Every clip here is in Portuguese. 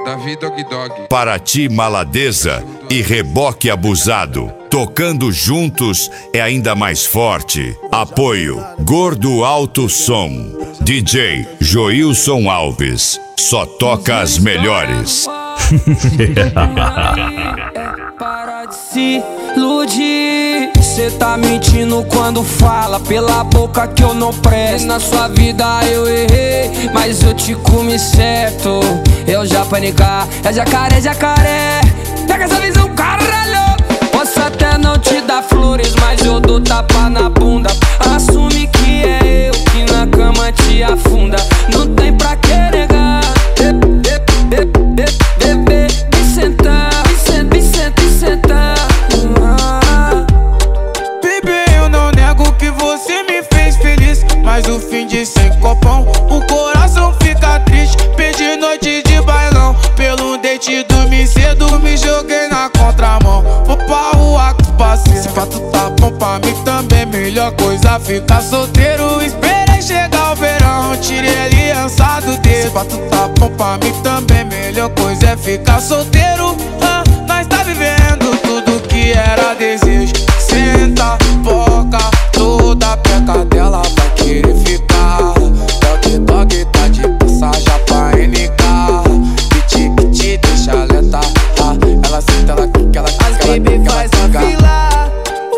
Davi Dog Dog. Paraty Maladeza e Reboque Abusado. Tocando juntos é ainda mais forte. Apoio Gordo Alto Som. DJ Joilson Alves. Só toca as melhores. Para de se iludir. Cê tá mentindo quando fala pela boca que eu não presto. Na sua vida eu errei, mas eu te comi certo. Eu já panicar, é jacaré, jacaré. Pega essa visão, caralho. Posso até não te dar flores, mas eu dou tapa na bunda. Assume que é eu que na cama te afunda. Não tem pra que negar. Bebê, me sentar, me sentar. Bebê, eu não nego que você me fez feliz, mas o fim de sem copão, o coração fica triste. Perdi noite de bailão, pelo date dormi cedo, me joguei na contramão. Vou pra rua com os parceiros, se pra tu tá bom pra mim também, melhor coisa ficar solteiro. Esperei chegar o verão, tirei a aliança do dedo. Se pra tu tá bom pra mim também, melhor coisa é ficar solteiro. Nós tá vivendo tudo que era desejo. Senta, boca, toda peca dela vai querer ficar. Dog Dog tá de passagem pra NK. Piti deixa alerta. Ela senta, ela quica, ela quica. As baby faz a fila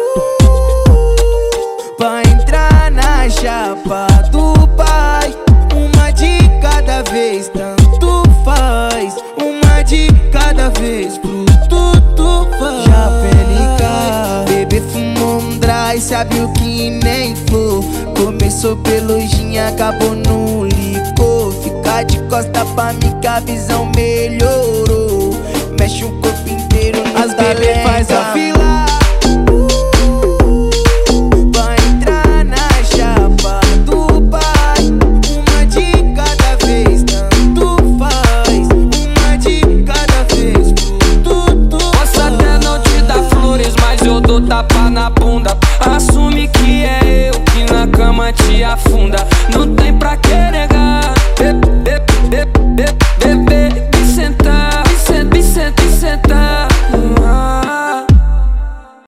pra entrar na chapa do pai. Uma de cada vez, tanto faz. Uma de cada vez, pro tudo faz. Já pelica, bebê fumou um dry, sabe o que nem flor. Começou pelo gin, acabou no licor. Fica de costa pra mim que a visão melhorou. Mexe o corpo inteiro no talento. As bebê faz a fila